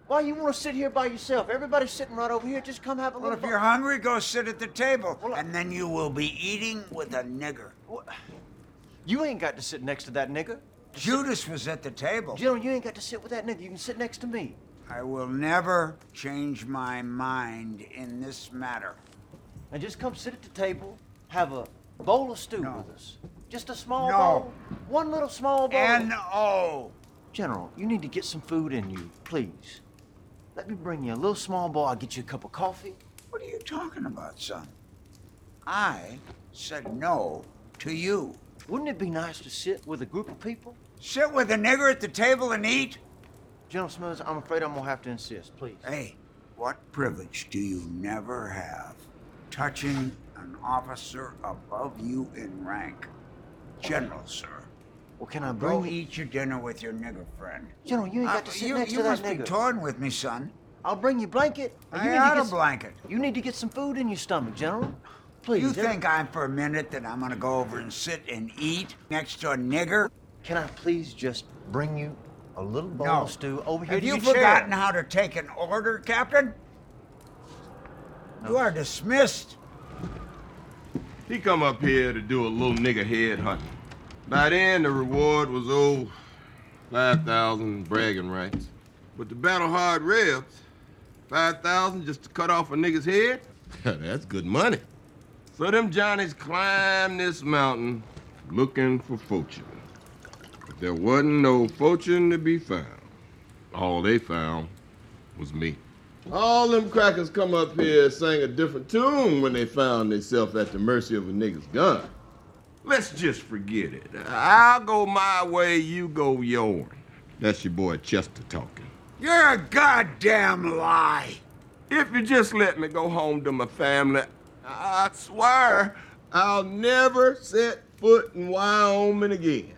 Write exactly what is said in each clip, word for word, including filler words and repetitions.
Why you want to sit here by yourself? Everybody's sitting right over here. Just come have a Well, little... if you're hungry, go sit at the table. Well, I- and then you will be eating with a nigger. What? You ain't got to sit next to that nigger. Judas was at the table. General, you ain't got to sit with that nigga. You can sit next to me. I will never change my mind in this matter. And just come sit at the table, have a bowl of stew No. with us. Just a small No. bowl. One little small bowl. N O General, you need to get some food in you, please. Let me bring you a little small bowl. I'll get you a cup of coffee. What are you talking about, son? I said no to you. Wouldn't it be nice to sit with a group of people? Sit with a nigger at the table and eat? General Smithers, I'm afraid I'm gonna have to insist, please. Hey, what privilege do you never have touching an officer above you in rank? General, sir. Well, can I bring Go you... eat your dinner with your nigger friend. General, you ain't got Uh, to sit you next you to that must nigga. be toying with me, son. I'll bring you blanket. and I you need had to a get blanket. Some, you need to get some food in your stomach, General. Please. You every- think I'm for a minute that I'm gonna go over and sit and eat next to a nigger? Can I please just bring you a little bowl No. of stew over here Have to you your chair? forgotten how to take an order, Captain? No. You are dismissed. He come up here to do a little nigger head hunting. By then, the reward was, oh, five thousand bragging rights. But the battle hard rebs, five thousand just to cut off a nigga's head? That's good money. So them Johnnies climbed this mountain looking for fortune. But there wasn't no fortune to be found. All they found was me. All them crackers come up here sang a different tune when they found themselves at the mercy of a nigga's gun. Let's just forget it. I'll go my way, you go yours. That's your boy Chester talking. You're a goddamn lie. If you just let me go home to my family, I swear I'll never set foot in Wyoming again.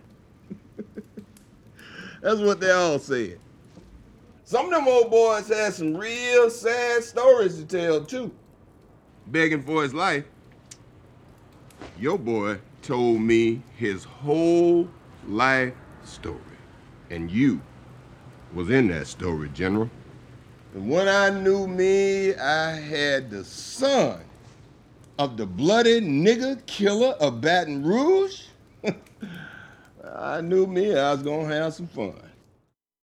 That's what they all said. Some of them old boys had some real sad stories to tell, too. Begging for his life. Your boy told me his whole life story. And you was in that story, General. And when I knew me, I had the son of the bloody nigger killer of Baton Rouge. I knew me, I was gonna have some fun.